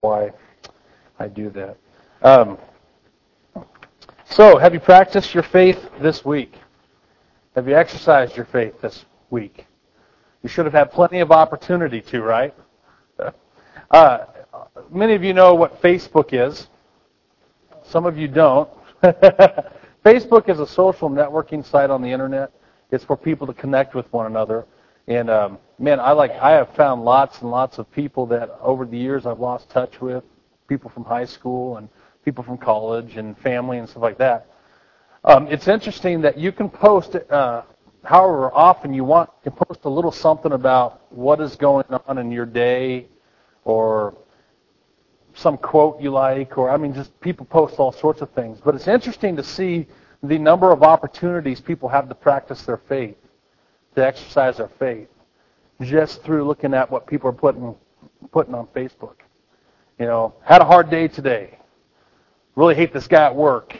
why I do that. So, have you practiced your faith this week? Have you exercised your faith this week? You should have had plenty of opportunity to, right? Many of you know what Facebook is. Some of you don't. Facebook is a social networking site on the internet. It's for people to connect with one another. And I have found lots and lots of people that over the years I've lost touch with, people from high school and people from college and family and stuff like that. It's interesting that you can post, however often you want, you can post a little something about what is going on in your day, or some quote you like, or just people post all sorts of things. But it's interesting to see the number of opportunities people have to practice their faith, to exercise their faith, just through looking at what people are putting on Facebook. Had a hard day today. Really hate this guy at work.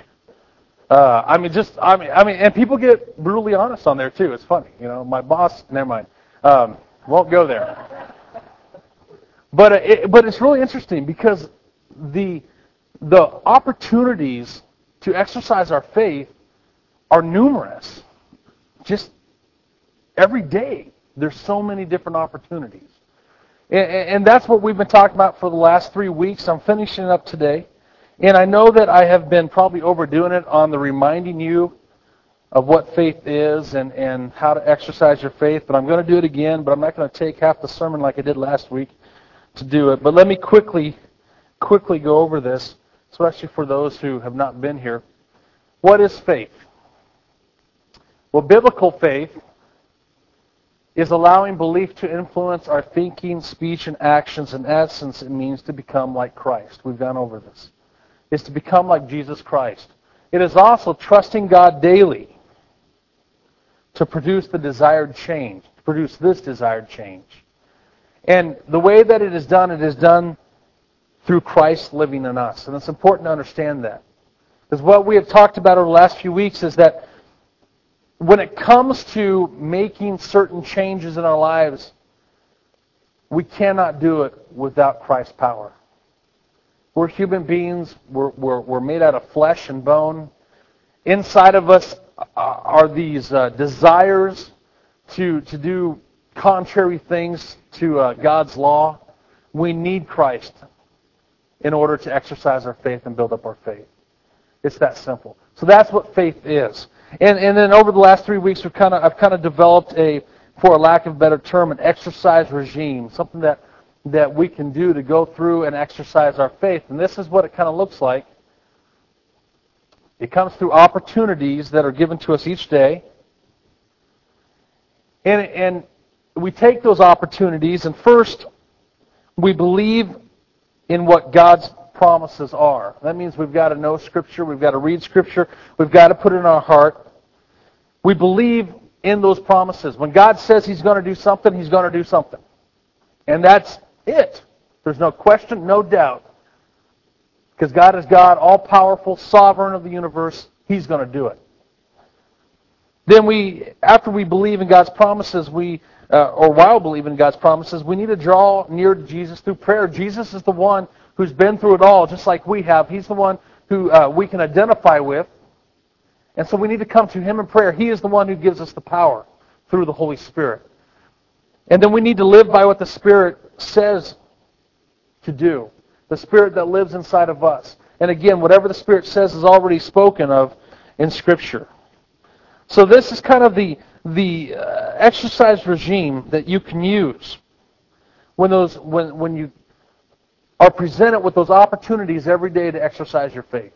And people get brutally honest on there too. It's funny. My boss. Never mind. Won't go there. But it's really interesting because the opportunities to exercise our faith are numerous. Just every day, there's so many different opportunities. And that's what we've been talking about for the last 3 weeks. I'm finishing up today. And I know that I have been probably overdoing it on the reminding you of what faith is and how to exercise your faith. But I'm going to do it again, but I'm not going to take half the sermon like I did last week to do it. But let me quickly go over this, especially for those who have not been here. What is faith? Well, biblical faith is allowing belief to influence our thinking, speech, and actions. In essence, it means to become like Christ. We've gone over this. It's to become like Jesus Christ. It is also trusting God daily to produce the desired change, to produce this desired change. And the way that it is done through Christ living in us. And it's important to understand that. Because what we have talked about over the last few weeks is that when it comes to making certain changes in our lives, we cannot do it without Christ's power. We're human beings. We're made out of flesh and bone. Inside of us are these desires to do contrary things to God's law. We need Christ in order to exercise our faith and build up our faith. It's that simple. So that's what faith is. And then over the last 3 weeks, I've kind of developed for a lack of a better term, an exercise regime, something that we can do to go through and exercise our faith. And this is what it kind of looks like. It comes through opportunities that are given to us each day. And we take those opportunities, and first, we believe in what God's promises are. That means we've got to know Scripture, we've got to read Scripture, we've got to put it in our heart. We believe in those promises. When God says He's going to do something, He's going to do something. And that's it. There's no question, no doubt. Because God is God, all-powerful, sovereign of the universe. He's going to do it. Then after we believe in God's promises, while believing in God's promises, we need to draw near to Jesus through prayer. Jesus is the one who's been through it all, just like we have. He's the one who we can identify with. And so we need to come to Him in prayer. He is the one who gives us the power through the Holy Spirit. And then we need to live by what the Spirit says to do. The Spirit that lives inside of us. And again, whatever the Spirit says is already spoken of in Scripture. So this is kind of the exercise regime that you can use when you are presented with those opportunities every day to exercise your faith.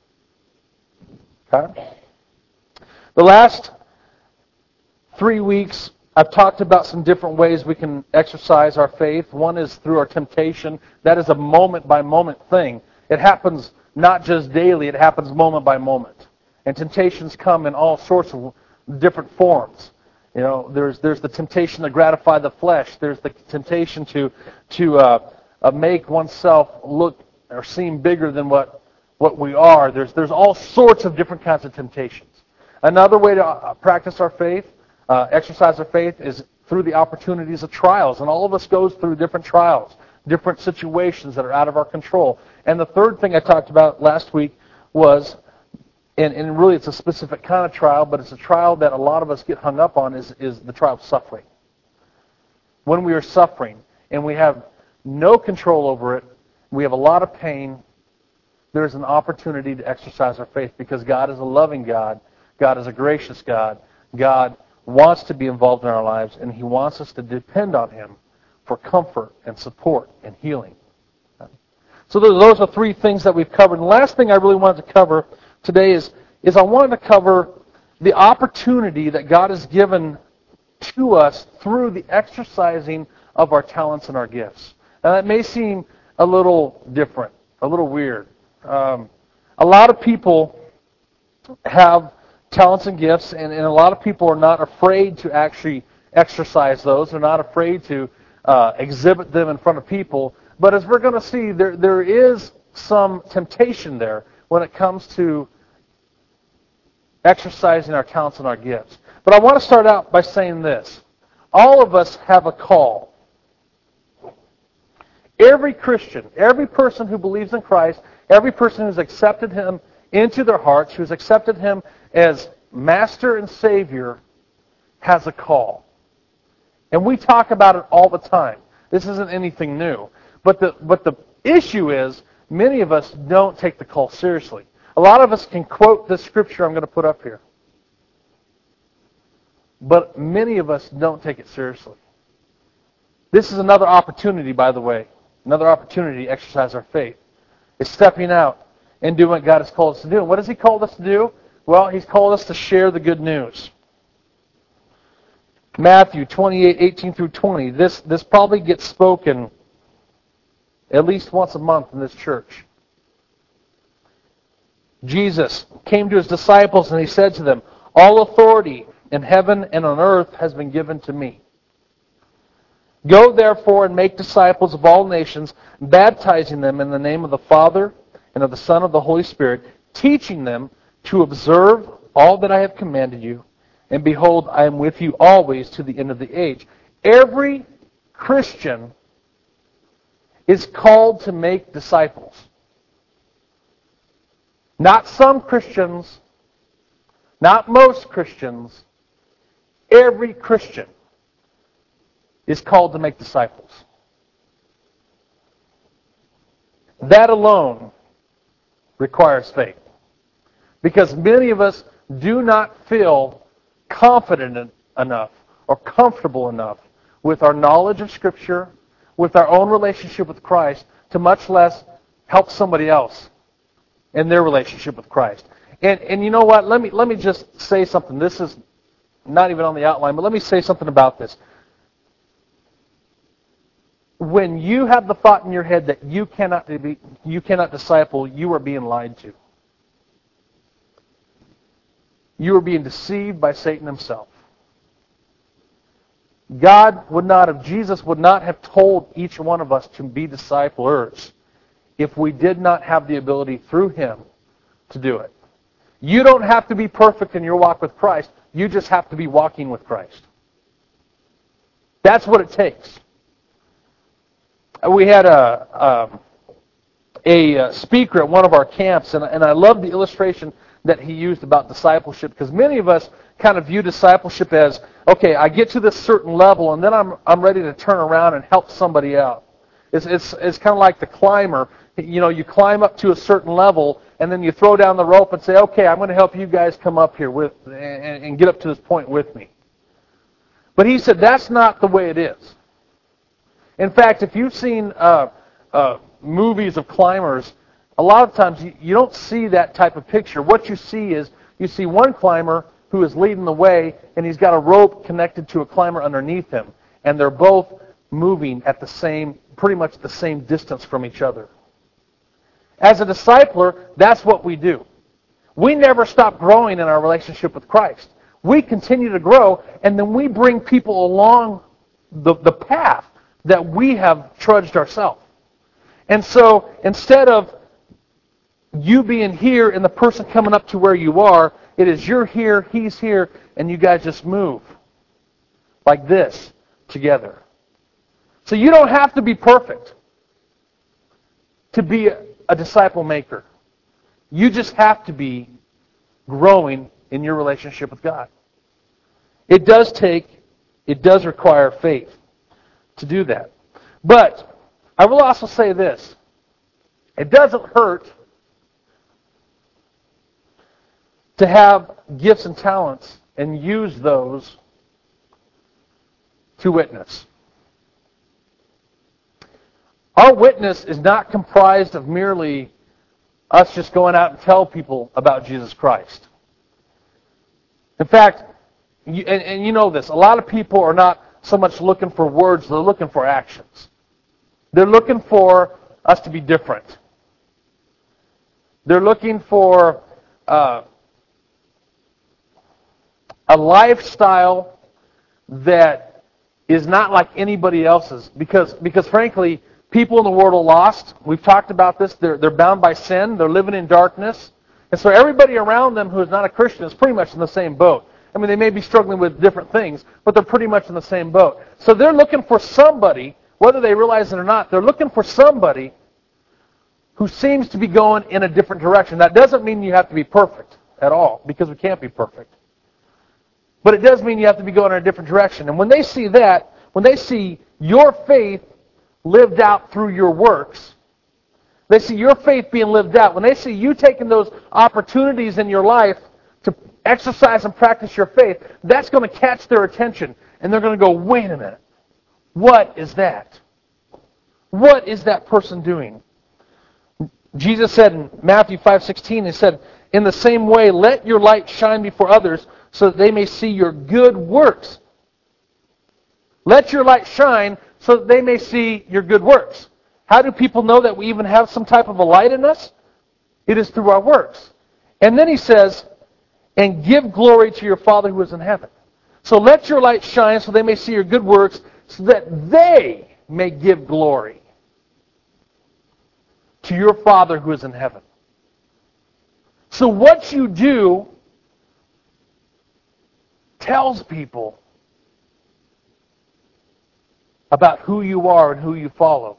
Okay? The last 3 weeks, I've talked about some different ways we can exercise our faith. One is through our temptation. That is a moment-by-moment thing. It happens not just daily, it happens moment by moment. And temptations come in all sorts of different forms. There's the temptation to gratify the flesh. There's the temptation to make oneself look or seem bigger than what we are. There's all sorts of different kinds of temptations. Another way to practice our faith, exercise our faith, is through the opportunities of trials. And all of us goes through different trials, different situations that are out of our control. And the third thing I talked about last week was, and really it's a specific kind of trial, but it's a trial that a lot of us get hung up on, is the trial of suffering. When we are suffering and we have no control over it, we have a lot of pain, there's an opportunity to exercise our faith because God is a loving God. God is a gracious God. God wants to be involved in our lives, and He wants us to depend on Him for comfort and support and healing. So those are three things that we've covered. And the last thing I really wanted to cover today is I wanted to cover the opportunity that God has given to us through the exercising of our talents and our gifts. Now that may seem a little different, a little weird. A lot of people have talents and gifts, and a lot of people are not afraid to actually exercise those. They're not afraid to exhibit them in front of people. But as we're going to see, there is some temptation there when it comes to exercising our talents and our gifts. But I want to start out by saying this. All of us have a call. Every Christian, every person who believes in Christ, every person who's accepted Him into their hearts, who's accepted Him as Master and Savior, has a call. And we talk about it all the time. This isn't anything new. But the issue is, many of us don't take the call seriously. A lot of us can quote the scripture I'm going to put up here. But many of us don't take it seriously. This is another opportunity, by the way. Another opportunity to exercise our faith. It's stepping out and doing what God has called us to do. And what has He called us to do? Well, He's called us to share the good news. Matthew 28:18-20. This probably gets spoken at least once a month in this church. Jesus came to His disciples and He said to them, "All authority in heaven and on earth has been given to me. Go therefore and make disciples of all nations, baptizing them in the name of the Father and of the Son and of the Holy Spirit, teaching them to observe all that I have commanded you. And behold, I am with you always to the end of the age." Every Christian is called to make disciples. Not some Christians, not most Christians. Every Christian is called to make disciples. That alone requires faith. Because many of us do not feel confident enough or comfortable enough with our knowledge of Scripture, with our own relationship with Christ, to much less help somebody else in their relationship with Christ. And you know what? Let me just say something. This is not even on the outline, but let me say something about this. When you have the thought in your head that you cannot disciple, you are being lied to. You are being deceived by Satan himself. Jesus would not have told each one of us to be disciplers if we did not have the ability through Him to do it. You don't have to be perfect in your walk with Christ. You just have to be walking with Christ. That's what it takes. We had a speaker at one of our camps, and I love the illustration that he used about discipleship, because many of us kind of view discipleship as, okay, I get to this certain level, and then I'm ready to turn around and help somebody out. It's kind of like the climber. You know, you climb up to a certain level, and then you throw down the rope and say, okay, I'm going to help you guys come up here and get up to this point with me. But he said that's not the way it is. In fact, if you've seen movies of climbers, a lot of times you don't see that type of picture. What you see is you see one climber who is leading the way, and he's got a rope connected to a climber underneath him, and they're both moving at pretty much the same distance from each other. As a discipler, that's what we do. We never stop growing in our relationship with Christ. We continue to grow, and then we bring people along the path that we have trudged ourselves. And so, instead of you being here and the person coming up to where you are, it is you're here, he's here, and you guys just move like this together. So you don't have to be perfect. to be a disciple maker. You just have to be growing in your relationship with God. It does require faith to do that. But I will also say this. It doesn't hurt to have gifts and talents and use those to witness. Our witness is not comprised of merely us just going out and tell people about Jesus Christ. In fact, and you know this, a lot of people are not so much looking for words, they're looking for actions. They're looking for us to be different. They're looking for a lifestyle that is not like anybody else's. Because frankly, people in the world are lost. We've talked about this. They're bound by sin. They're living in darkness. And so everybody around them who is not a Christian is pretty much in the same boat. I mean, they may be struggling with different things, but they're pretty much in the same boat. So they're looking for somebody, whether they realize it or not, they're looking for somebody who seems to be going in a different direction. That doesn't mean you have to be perfect at all, because we can't be perfect. But it does mean you have to be going in a different direction. And when they see that, when they see your faith lived out through your works, they see your faith being lived out, when they see you taking those opportunities in your life to exercise and practice your faith, that's going to catch their attention. And they're going to go, wait a minute. What is that? What is that person doing? Jesus said in Matthew 5:16, He said, in the same way, let your light shine before others so that they may see your good works. Let your light shine so that they may see your good works. How do people know that we even have some type of a light in us? It is through our works. And then He says, and give glory to your Father who is in heaven. So let your light shine so they may see your good works, so that they may give glory to your Father who is in heaven. So what you do tells people about who you are and who you follow.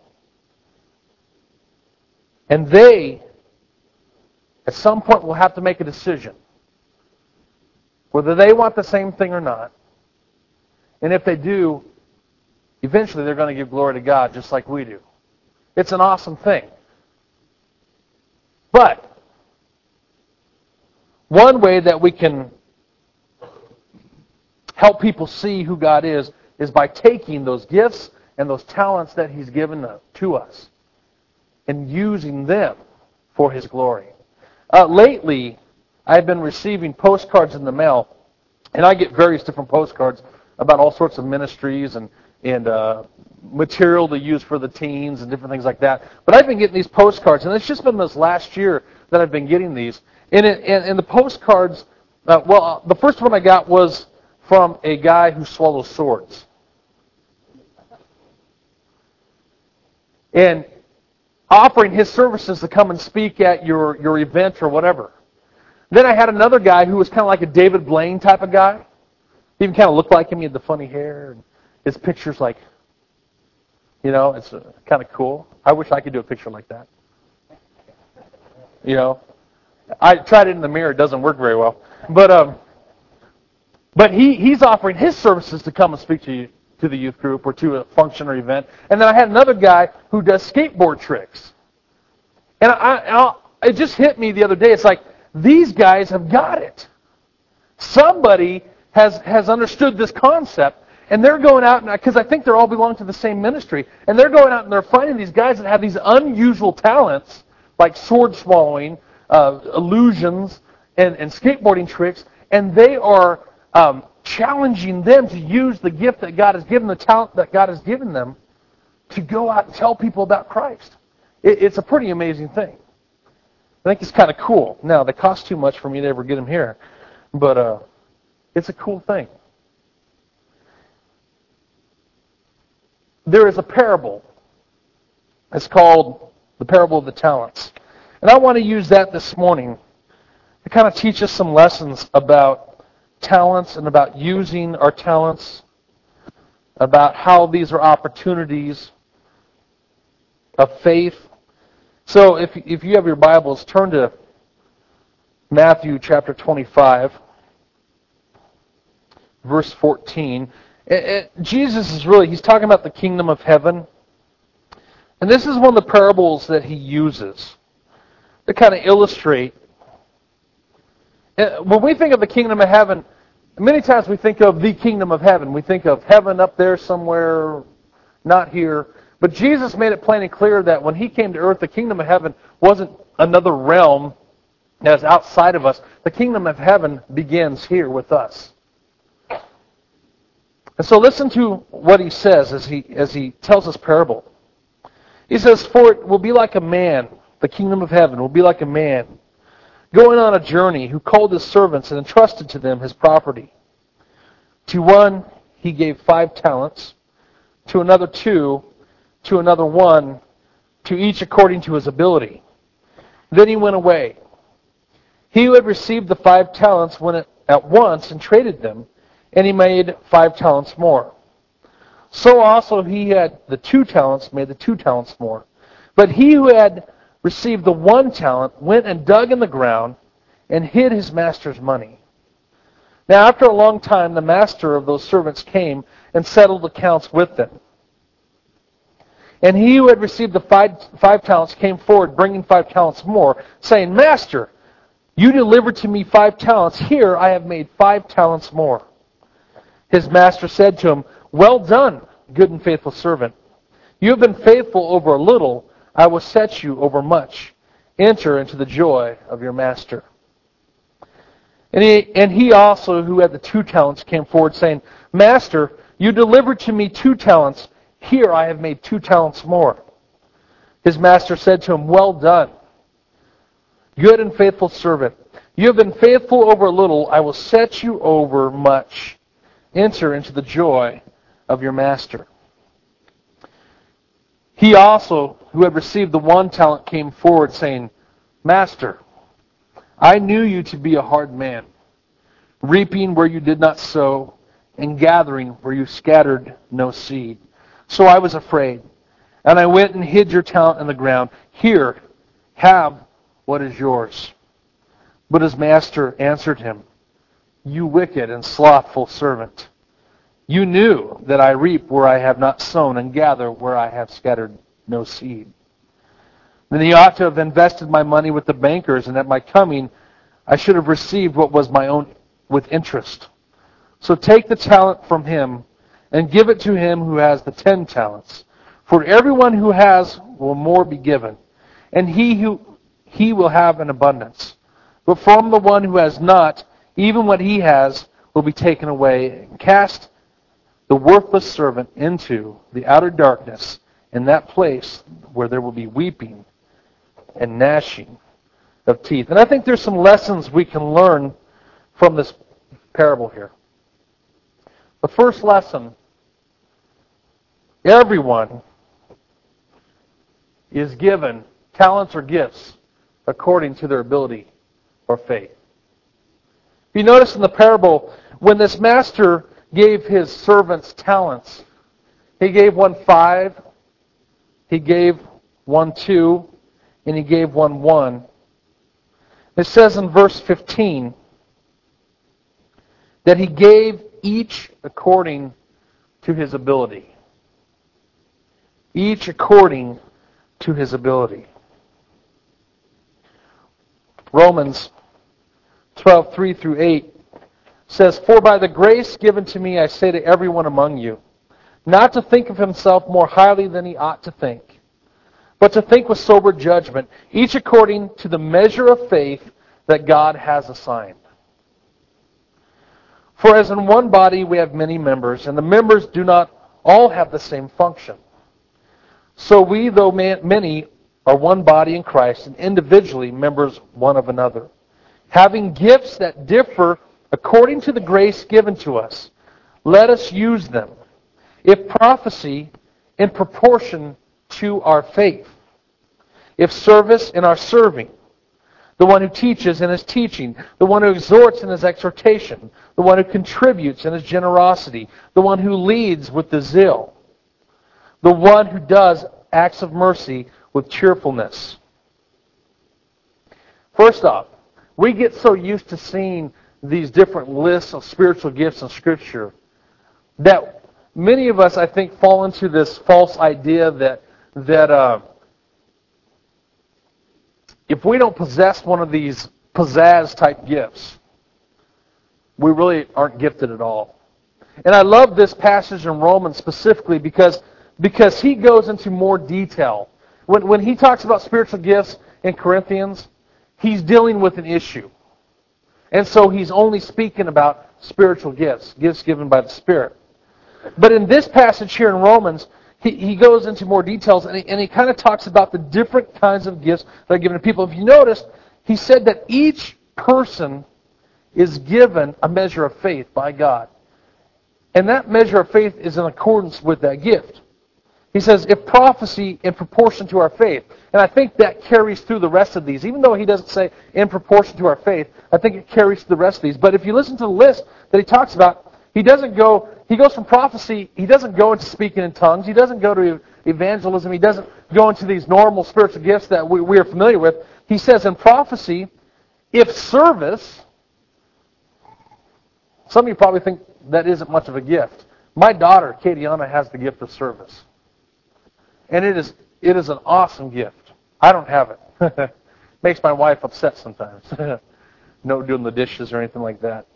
And they, at some point, will have to make a decision whether they want the same thing or not. And if they do, eventually they're going to give glory to God just like we do. It's an awesome thing. But one way that we can help people see who God is by taking those gifts and those talents that He's given to us and using them for His glory. Lately, I've been receiving postcards in the mail, and I get various different postcards about all sorts of ministries and material to use for the teens and different things like that. But I've been getting these postcards, and it's just been this last year that I've been getting these. And the postcards, the first one I got was from a guy who swallows swords. And offering his services to come and speak at your event or whatever. Then I had another guy who was kind of like a David Blaine type of guy. He even kind of looked like him. He had the funny hair. And his picture's like, it's kind of cool. I wish I could do a picture like that. I tried it in the mirror. It doesn't work very well. But he's offering his services to come and speak to the youth group or to a function or event. And then I had another guy who does skateboard tricks. And it just hit me the other day. It's like, these guys have got it. Somebody has understood this concept, and they're going out, because I think they all belong to the same ministry, and they're going out and they're finding these guys that have these unusual talents, like sword swallowing, illusions, and skateboarding tricks, and they are challenging them to use the gift that God has given, the talent that God has given them, to go out and tell people about Christ. It's a pretty amazing thing. I think it's kind of cool. Now, they cost too much for me to ever get them here, but it's a cool thing. There is a parable. It's called the parable of the talents. And I want to use that this morning to kind of teach us some lessons about talents and about using our talents, about how these are opportunities of faith So if you have your Bibles, turn to Matthew chapter 25, verse 14. Jesus is he's talking about the kingdom of heaven. And this is one of the parables that he uses to kind of illustrate. When we think of the kingdom of heaven, many times we think of the kingdom of heaven. We think of heaven up there somewhere, not here. But Jesus made it plain and clear that when he came to earth, the kingdom of heaven wasn't another realm that's outside of us. The kingdom of heaven begins here with us. And so listen to what he says as he tells this parable. He says, "For it will be like a man, the kingdom of heaven will be like a man, going on a journey, who called his servants and entrusted to them his property. To one he gave 5 talents, to another 2, to another 1, to each according to his ability. Then he went away. He who had received the 5 talents went at once and traded them, and he made 5 talents more. So also he had the 2 talents made the 2 talents more. But he who had received the 1 talent went and dug in the ground and hid his master's money. Now after a long time the master of those servants came and settled accounts with them. And he who had received the 5 talents came forward, bringing 5 talents more, saying, 'Master, you delivered to me 5 talents. Here I have made 5 talents more.' His master said to him, 'Well done, good and faithful servant. You have been faithful over a little. I will set you over much. Enter into the joy of your master.' And he also, who had the 2 talents, came forward, saying, 'Master, you delivered to me 2 talents. Here I have made 2 talents more.' His master said to him, 'Well done, good and faithful servant. You have been faithful over a little. I will set you over much. Enter into the joy of your master.' He also, who had received the 1 talent, came forward, saying, 'Master, I knew you to be a hard man, reaping where you did not sow, and gathering where you scattered no seed. So I was afraid, and I went and hid your talent in the ground. Here, have what is yours.' But his master answered him, 'You wicked and slothful servant. You knew that I reap where I have not sown, and gather where I have scattered no seed. Then he ought to have invested my money with the bankers, and at my coming I should have received what was my own with interest. So take the talent from him, and give it to him who has the 10 talents. For everyone who has will more be given, and he will have an abundance. But from the one who has not, even what he has will be taken away. Cast the worthless servant into the outer darkness, in that place where there will be weeping and gnashing of teeth." And I think there's some lessons we can learn from this parable here. The first lesson: everyone is given talents or gifts according to their ability or faith. If you notice in the parable, when this master gave his servants talents, he gave one 5, he gave one 2, and he gave one 1. It says in verse 15 that he gave each according to his ability. Each according to his ability. Romans 12:3-8 says, "For by the grace given to me I say to everyone among you, not to think of himself more highly than he ought to think, but to think with sober judgment, each according to the measure of faith that God has assigned. For as in one body we have many members, and the members do not all have the same function. So we, though many, are one body in Christ, and individually members one of another, having gifts that differ according to the grace given to us. Let us use them. If prophecy, in proportion to our faith. If service, in our serving. The one who teaches in his teaching. The one who exhorts in his exhortation. The one who contributes in his generosity. The one who leads with the zeal. The one who does acts of mercy with cheerfulness. First off, we get so used to seeing these different lists of spiritual gifts in Scripture that many of us, I think, fall into this false idea that if we don't possess one of these pizzazz-type gifts, we really aren't gifted at all. And I love this passage in Romans specifically because he goes into more detail. When he talks about spiritual gifts in Corinthians, he's dealing with an issue. And so he's only speaking about spiritual gifts given by the Spirit. But in this passage here in Romans, he goes into more details, and he kind of talks about the different kinds of gifts that are given to people. If you notice, he said that each person is given a measure of faith by God. And that measure of faith is in accordance with that gift. He says, if prophecy in proportion to our faith. And I think that carries through the rest of these. Even though he doesn't say in proportion to our faith, I think it carries through the rest of these. But if you listen to the list that he talks about, he goes from prophecy, he doesn't go into speaking in tongues, he doesn't go to evangelism, he doesn't go into these normal spiritual gifts that we are familiar with. He says in prophecy, if service, some of you probably think that isn't much of a gift. My daughter, Katiana, has the gift of service. And it is an awesome gift. I don't have it. Makes my wife upset sometimes. No doing the dishes or anything like that.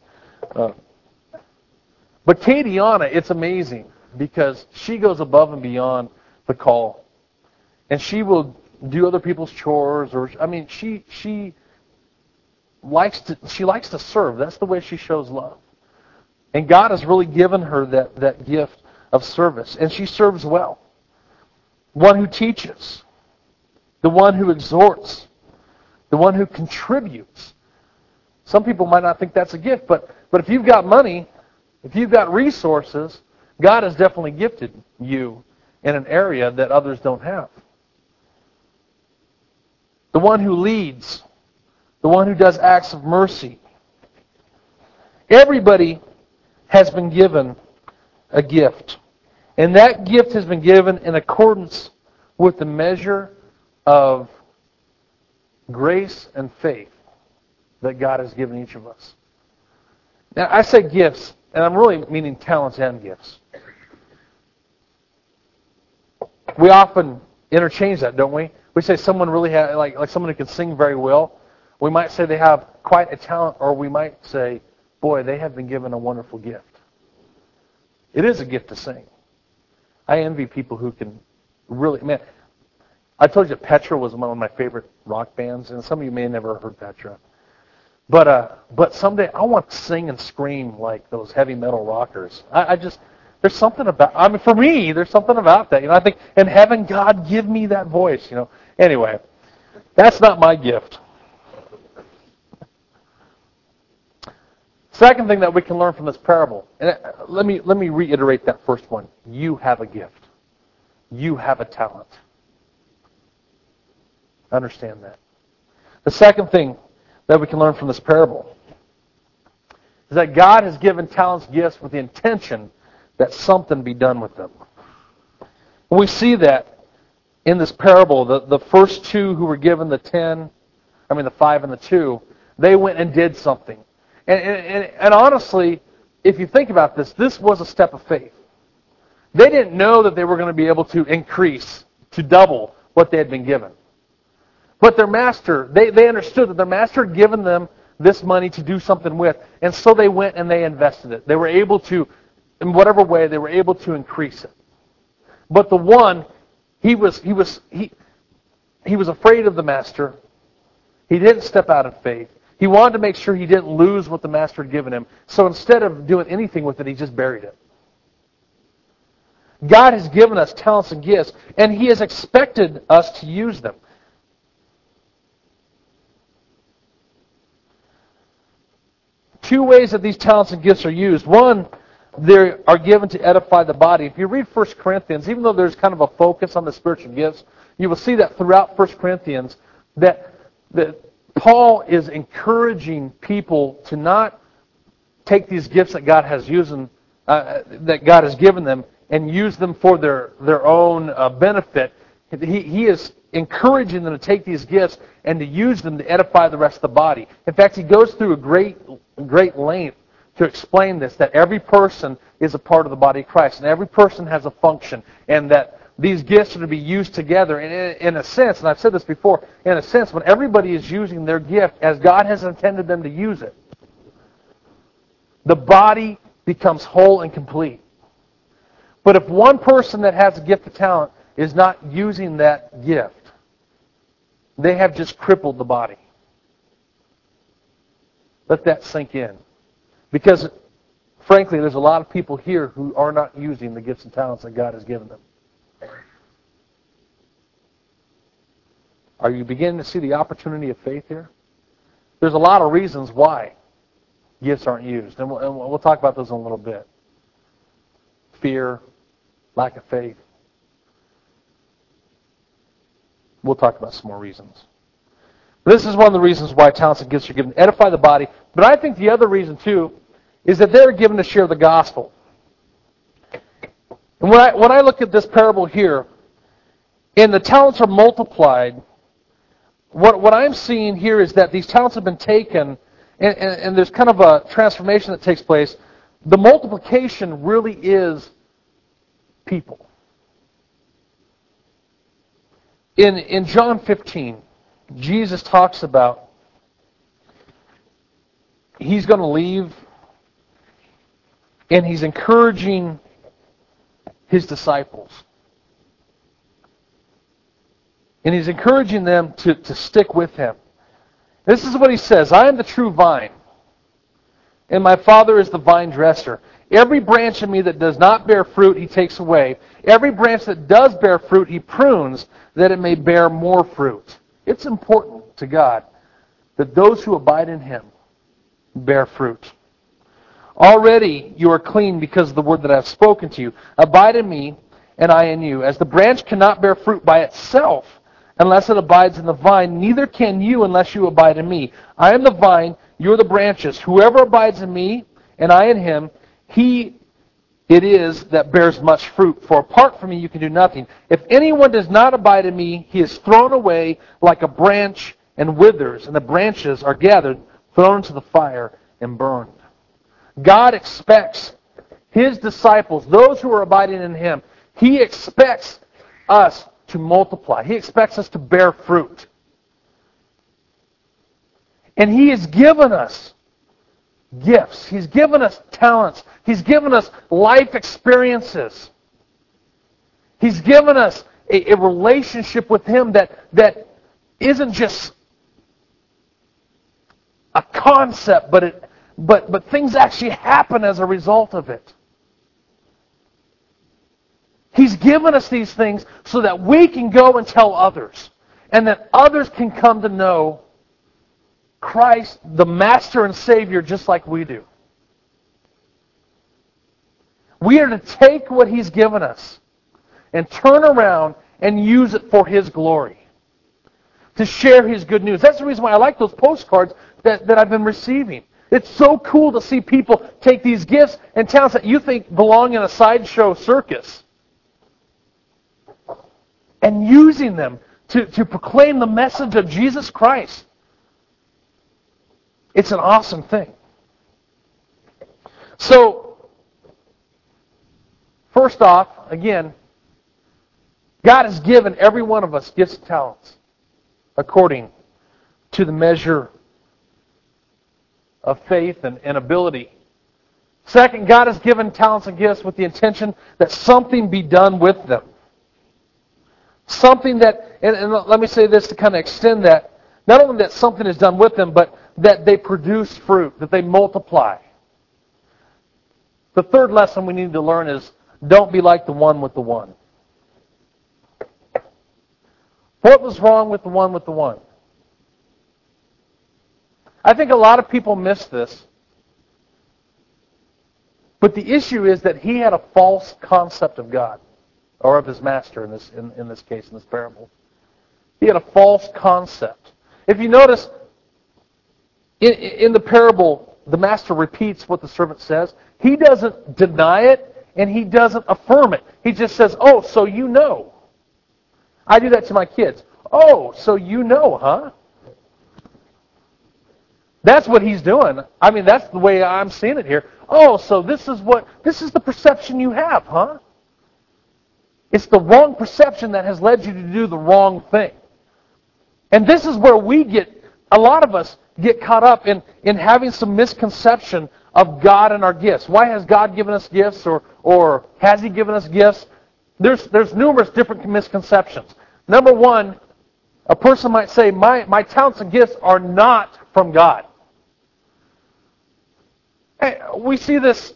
But Katiana, it's amazing because she goes above and beyond the call. And she will do other people's chores, she likes to serve. That's the way she shows love. And God has really given her that gift of service. And she serves well. One who teaches, the one who exhorts, the one who contributes. Some people might not think that's a gift, but if you've got money, if you've got resources, God has definitely gifted you in an area that others don't have. The one who leads, the one who does acts of mercy. Everybody has been given a gift. And that gift has been given in accordance with the measure of grace and faith that God has given each of us. Now, I say gifts, and I'm really meaning talents and gifts. We often interchange that, don't we? We say someone really has, like someone who can sing very well. We might say they have quite a talent, or we might say, boy, they have been given a wonderful gift. It is a gift to sing. I envy people who can really, man, I told you Petra was one of my favorite rock bands, and some of you may have never heard Petra. But someday I want to sing and scream like those heavy metal rockers. There's something about, for me, there's something about that. I think, and having God give me that voice, Anyway, that's not my gift. Second thing that we can learn from this parable, and let me reiterate that first one. You have a gift. You have a talent. Understand that. The second thing that we can learn from this parable is that God has given talents, gifts with the intention that something be done with them. And we see that in this parable. The first two who were given the 5 and the 2, they went and did something. And honestly, if you think about this was a step of faith. They didn't know that they were going to be able to increase, to double what they had been given. But their master, they understood that their master had given them this money to do something with, and so they went and they invested it. They were able to, in whatever way, they were able to increase it. But the one, he was afraid of the master. He didn't step out in faith. He wanted to make sure he didn't lose what the master had given him. So instead of doing anything with it, he just buried it. God has given us talents and gifts, and He has expected us to use them. Two ways that these talents and gifts are used. One, they are given to edify the body. If you read 1 Corinthians, even though there's kind of a focus on the spiritual gifts, you will see that throughout 1 Corinthians that Paul is encouraging people to not take these gifts that God has given them and use them for their own benefit. He is encouraging them to take these gifts and to use them to edify the rest of the body. In fact, he goes through a great length to explain this, that every person is a part of the body of Christ, and every person has a function, and that these gifts are to be used together. And in a sense, and I've said this before, in a sense, when everybody is using their gift as God has intended them to use it, the body becomes whole and complete. But if one person that has a gift of talent is not using that gift, they have just crippled the body. Let that sink in. Because, frankly, there's a lot of people here who are not using the gifts and talents that God has given them. Are you beginning to see the opportunity of faith here? There's a lot of reasons why gifts aren't used, and we'll talk about those in a little bit. Fear, lack of faith. We'll talk about some more reasons. This is one of the reasons why talents and gifts are given to edify the body. But I think the other reason, too, is that they're given to share the gospel. And when I look at this parable here, and the talents are multiplied, what I'm seeing here is that these talents have been taken, and there's kind of a transformation that takes place. The multiplication really is people. In John 15, Jesus talks about He's going to leave, and He's encouraging His disciples. And He's encouraging them to stick with Him. This is what He says, I am the true vine, and my Father is the vine dresser. Every branch in me that does not bear fruit, He takes away. Every branch that does bear fruit, He prunes, that it may bear more fruit. It's important to God that those who abide in Him bear fruit. Already you are clean because of the word that I have spoken to you. Abide in me, and I in you. As the branch cannot bear fruit by itself unless it abides in the vine, neither can you unless you abide in me. I am the vine, you are the branches. Whoever abides in me, and I in him, he it is that bears much fruit. For apart from me you can do nothing. If anyone does not abide in me, he is thrown away like a branch and withers, and the branches are gathered, thrown into the fire, and burned. God expects His disciples, those who are abiding in Him, He expects us to multiply. He expects us to bear fruit. And He has given us gifts. He's given us talents. He's given us life experiences. He's given us a relationship with Him that isn't just a concept, but things actually happen as a result of it. He's given us these things so that we can go and tell others, and that others can come to know Christ, the Master and Savior, just like we do. We are to take what He's given us and turn around and use it for His glory, to share His good news. That's the reason why I like those postcards that I've been receiving. It's so cool to see people take these gifts and talents that you think belong in a sideshow circus and using them to proclaim the message of Jesus Christ. It's an awesome thing. So, first off, again, God has given every one of us gifts and talents according to the measure of faith and ability. Second, God has given talents and gifts with the intention that something be done with them. Something that, and let me say this to kind of extend that, not only that something is done with them, but that they produce fruit, that they multiply. The third lesson we need to learn is, don't be like the one with the one. What was wrong with the one with the one? I think a lot of people miss this. But the issue is that he had a false concept of God, or of his master in this case, in this parable. He had a false concept. If you notice, in the parable, the master repeats what the servant says. He doesn't deny it, and he doesn't affirm it. He just says, oh, so you know. I do that to my kids. Oh, so you know, huh? That's what he's doing. I mean, that's the way I'm seeing it here. Oh, so this is the perception you have, huh? It's the wrong perception that has led you to do the wrong thing. And this is where a lot of us get caught up in having some misconception of God and our gifts. Why has God given us gifts, or has He given us gifts? There's numerous different misconceptions. Number one, a person might say, my talents and gifts are not from God. Hey, we see this,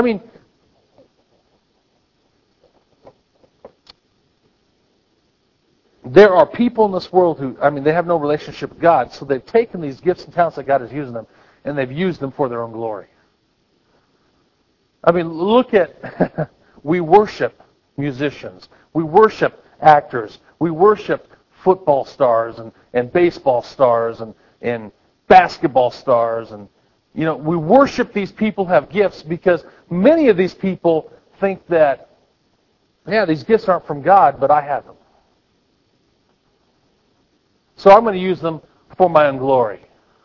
there are people in this world who, they have no relationship with God, so they've taken these gifts and talents that God has used them, and they've used them for their own glory. Look at, we worship musicians, we worship actors, we worship football stars and baseball stars and basketball stars, and we worship these people who have gifts because many of these people think that, these gifts aren't from God, but I have them. So I'm going to use them for my own glory.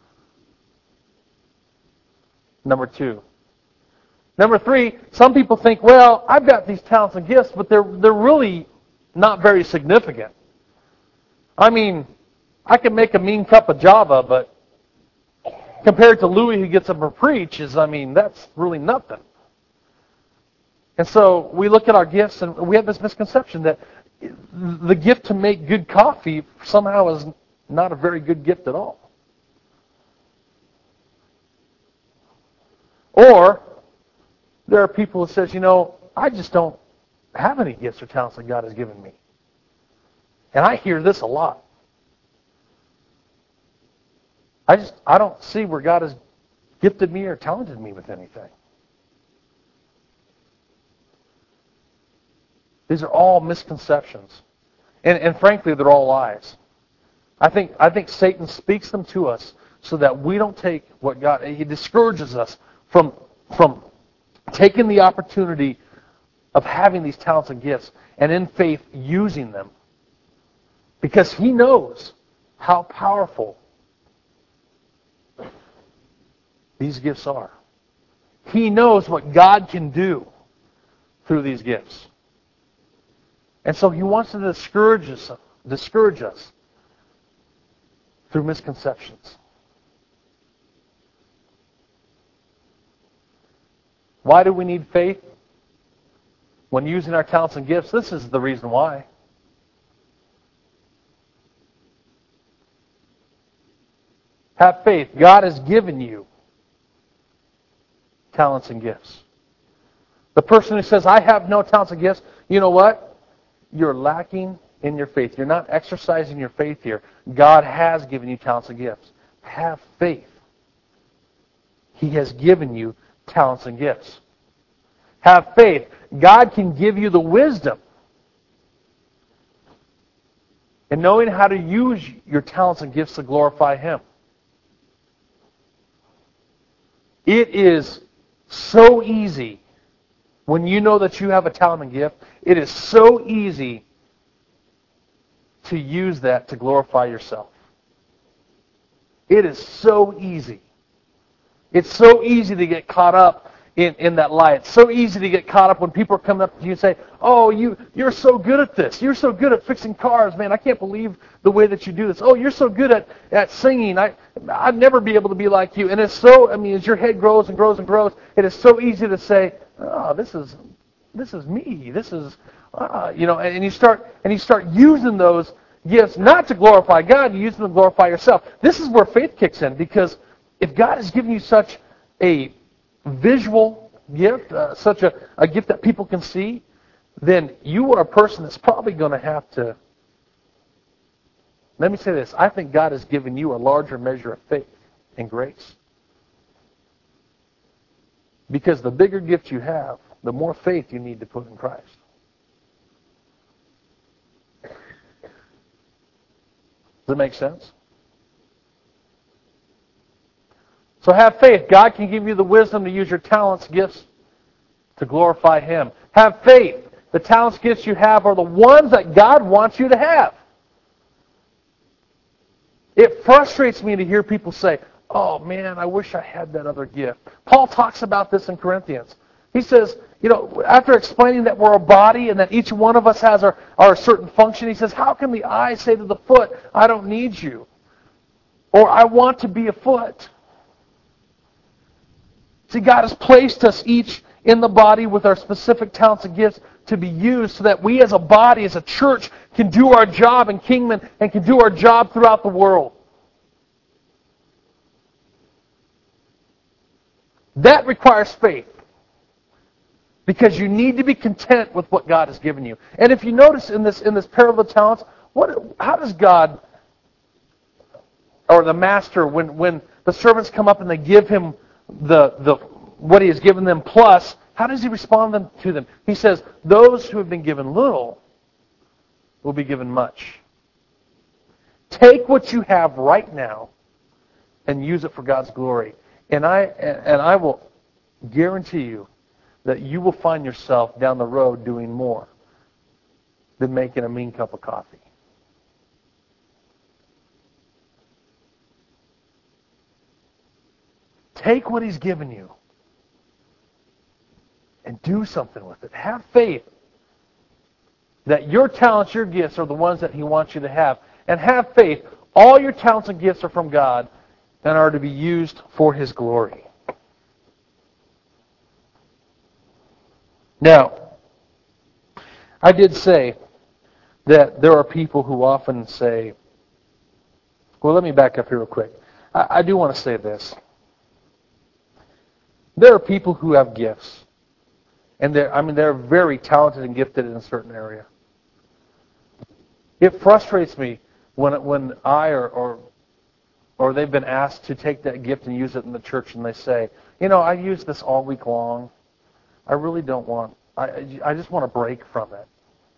Number two. Number three, some people think, well, I've got these talents and gifts, but they're really not very significant. I can make a mean cup of Java, but compared to Louis who gets up and preaches, that's really nothing. And so we look at our gifts and we have this misconception that the gift to make good coffee somehow is not a very good gift at all. Or there are people who says, I just don't have any gifts or talents that God has given me. And I hear this a lot. I don't see where God has gifted me or talented me with anything. These are all misconceptions. And frankly, they're all lies. I think Satan speaks them to us so that we don't take what God... He discourages us from taking the opportunity of having these talents and gifts and in faith using them. Because he knows how powerful these gifts are. He knows what God can do through these gifts. And so he wants to discourage us through misconceptions. Why do we need faith? When using our talents and gifts, this is the reason why. Have faith. God has given you talents and gifts. The person who says, I have no talents and gifts, you know what? You're lacking in your faith. You're not exercising your faith here. God has given you talents and gifts. Have faith. He has given you talents and gifts. Have faith. God can give you the wisdom in knowing how to use your talents and gifts to glorify Him. It is so easy when you know that you have a talent and gift. It is so easy to use that to glorify yourself. It is so easy. It's so easy to get caught up in that lie. It's so easy to get caught up when people are coming up to you and say, oh, you're so good at this. You're so good at fixing cars, man. I can't believe the way that you do this. Oh, you're so good at singing. I'd never be able to be like you. And it's so, as your head grows and grows and grows, it is so easy to say, oh, this is me. This is, and you start using those gifts not to glorify God, you use them to glorify yourself. This is where faith kicks in, because if God has given you such a visual gift, such a gift that people can see, then you are a person that's probably going to have to... Let me say this. I think God has given you a larger measure of faith and grace. Because the bigger gift you have, the more faith you need to put in Christ. Does that make sense? So have faith. God can give you the wisdom to use your talents, gifts to glorify Him. Have faith. The talents, gifts you have are the ones that God wants you to have. It frustrates me to hear people say, oh man, I wish I had that other gift. Paul talks about this in Corinthians. He says, after explaining that we're a body and that each one of us has our certain function, he says, how can the eye say to the foot, I don't need you? Or I want to be a foot. See, God has placed us each in the body with our specific talents and gifts to be used so that we as a body, as a church, can do our job in Kingman and can do our job throughout the world. That requires faith. Because you need to be content with what God has given you. And if you notice in this parable of the talents, how does God, or the master, when the servants come up and they give him the what he has given them plus, how does he respond to them? He says, those who have been given little will be given much. Take what you have right now and use it for God's glory. And I will guarantee you that you will find yourself down the road doing more than making a mean cup of coffee. Take what he's given you and do something with it. Have faith that your talents, your gifts are the ones that he wants you to have. And have faith, all your talents and gifts are from God and are to be used for his glory. Now, I did say that there are people who often say, well, let me back up here real quick. I do want to say this. There are people who have gifts. And they're very talented and gifted in a certain area. It frustrates me when I or they've been asked to take that gift and use it in the church and they say, I use this all week long. I really don't want, I just want to break from it.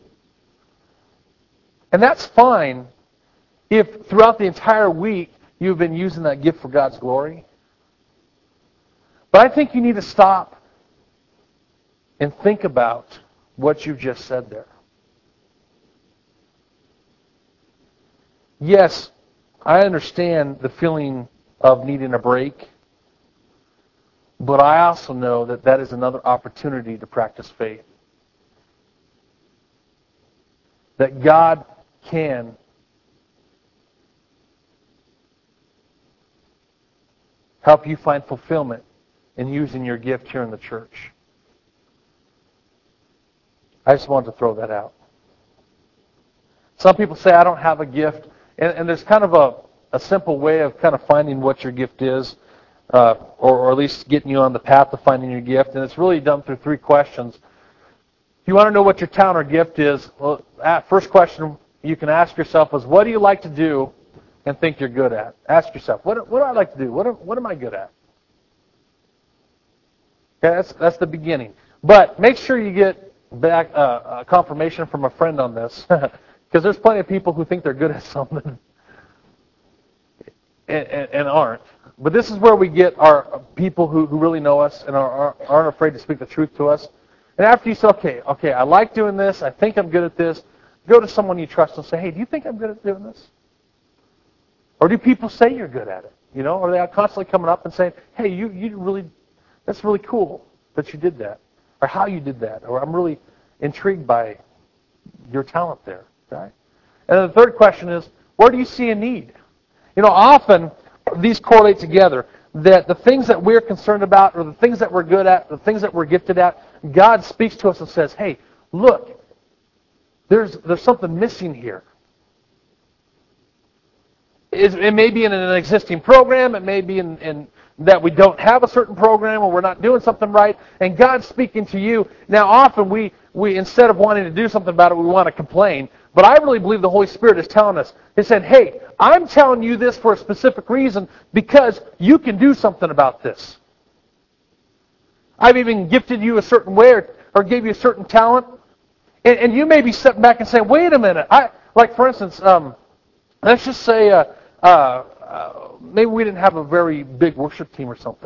And that's fine if throughout the entire week you've been using that gift for God's glory. But I think you need to stop and think about what you've just said there. Yes, I understand the feeling of needing a break, but I also know that that is another opportunity to practice faith. That God can help you find fulfillment in using your gift here in the church. I just wanted to throw that out. Some people say, I don't have a gift. And there's kind of a simple way of kind of finding what your gift is, or at least getting you on the path of finding your gift. And it's really done through 3 questions. If you want to know what your talent or gift is, well, first question you can ask yourself is, what do you like to do and think you're good at? Ask yourself, what do I like to do? What am I good at? Okay, that's the beginning. But make sure you get back a confirmation from a friend on this, because there's plenty of people who think they're good at something and aren't. But this is where we get our people who really know us and aren't afraid to speak the truth to us. And after you say, okay, I like doing this, I think I'm good at this, go to someone you trust and say, hey, do you think I'm good at doing this? Or do people say you're good at it? Are they constantly coming up and saying, hey, you really, that's really cool that you did that, or how you did that, or I'm really intrigued by your talent there. Okay? And then the third question is, where do you see a need? Often these correlate together, that the things that we're concerned about, or the things that we're good at, the things that we're gifted at, God speaks to us and says, hey, look, there's something missing here. It may be in an existing program, it may be in that we don't have a certain program, or we're not doing something right, and God's speaking to you. Now often we instead of wanting to do something about it, we want to complain. But I really believe the Holy Spirit is telling us. He said, hey, I'm telling you this for a specific reason, because you can do something about this. I've even gifted you a certain way or gave you a certain talent. And you may be sitting back and saying, wait a minute. Like for instance, let's just say maybe we didn't have a very big worship team or something.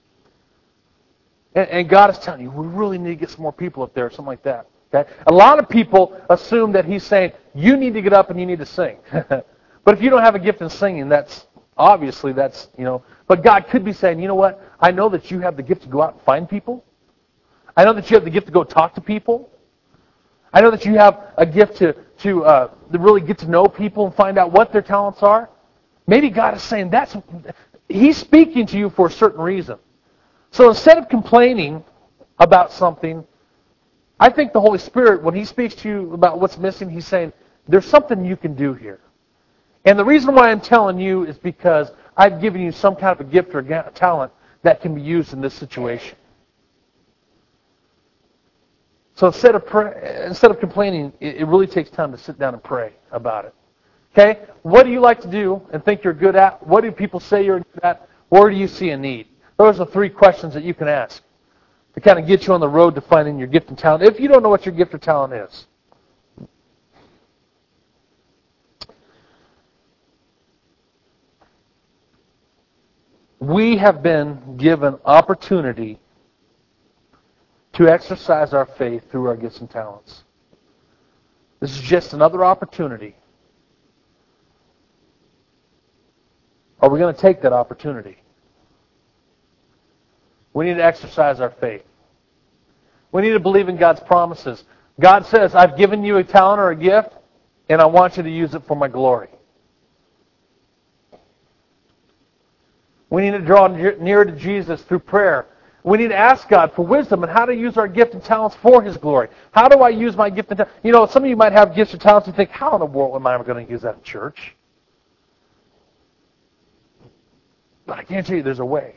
And God is telling you, we really need to get some more people up there or something like that. Okay? A lot of people assume that He's saying, you need to get up and you need to sing. But But if you don't have a gift in singing, that's, but God could be saying, you know what? I know that you have the gift to go out and find people. I know that you have the gift to go talk to people. I know that you have a gift to really get to know people and find out what their talents are. Maybe God is saying He's speaking to you for a certain reason. So instead of complaining about something, I think the Holy Spirit, when He speaks to you about what's missing, He's saying, there's something you can do here. And the reason why I'm telling you is because I've given you some kind of a gift or a talent that can be used in this situation. So instead of complaining, it really takes time to sit down and pray about it. Okay? What do you like to do and think you're good at? What do people say you're good at? Where do you see a need? Those are 3 questions that you can ask to kind of get you on the road to finding your gift and talent, if you don't know what your gift or talent is. We have been given opportunity to exercise our faith through our gifts and talents. This is just another opportunity. Are we going to take that opportunity? We need to exercise our faith. We need to believe in God's promises. God says, I've given you a talent or a gift, and I want you to use it for my glory. We need to draw nearer to Jesus through prayer. We need to ask God for wisdom and how to use our gift and talents for His glory. How do I use my gift and talents? Some of you might have gifts or talents and think, how in the world am I going to use that in church? But I can't tell you there's a way.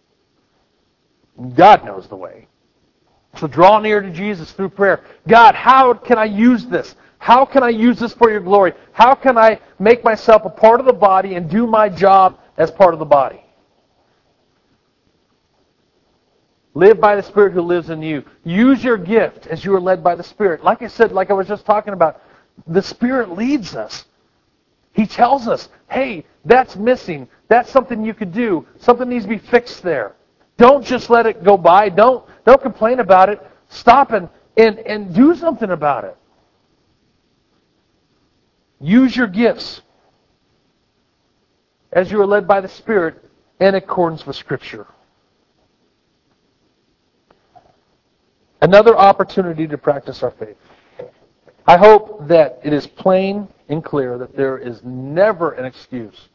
God knows the way. So draw near to Jesus through prayer. God, how can I use this? How can I use this for your glory? How can I make myself a part of the body and do my job as part of the body? Live by the Spirit who lives in you. Use your gift as you are led by the Spirit. Like I said, like I was just talking about, the Spirit leads us. He tells us, hey, that's missing. That's something you could do. Something needs to be fixed there. Don't just let it go by. Don't complain about it. Stop and do something about it. Use your gifts as you are led by the Spirit in accordance with Scripture. Another opportunity to practice our faith. I hope that it is plain and clear that there is never an excuse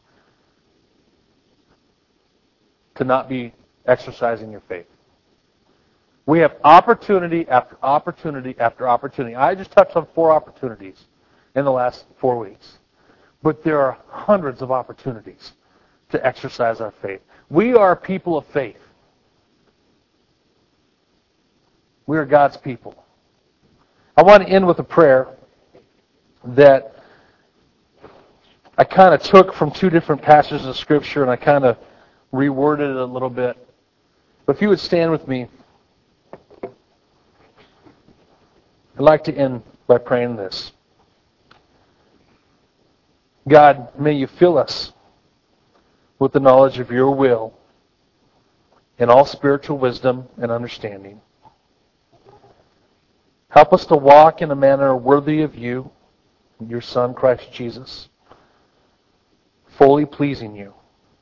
to not be exercising your faith. We have opportunity after opportunity after opportunity. I just touched on 4 opportunities in the last 4 weeks. But there are hundreds of opportunities to exercise our faith. We are a people of faith. We are God's people. I want to end with a prayer that I kind of took from 2 different passages of Scripture and I kind of reworded it a little bit. But if you would stand with me, I'd like to end by praying this. God, may you fill us with the knowledge of your will and all spiritual wisdom and understanding. Help us to walk in a manner worthy of you, your Son, Christ Jesus, fully pleasing you.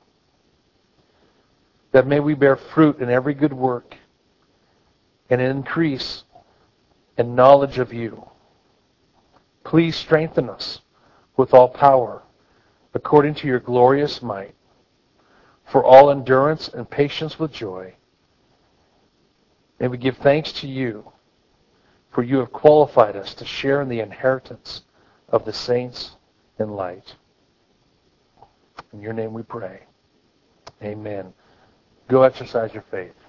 That may we bear fruit in every good work and increase in knowledge of you. Please strengthen us with all power according to your glorious might, for all endurance and patience with joy. May we give thanks to you, for you have qualified us to share in the inheritance of the saints in light. In your name we pray. Amen. Go exercise your faith.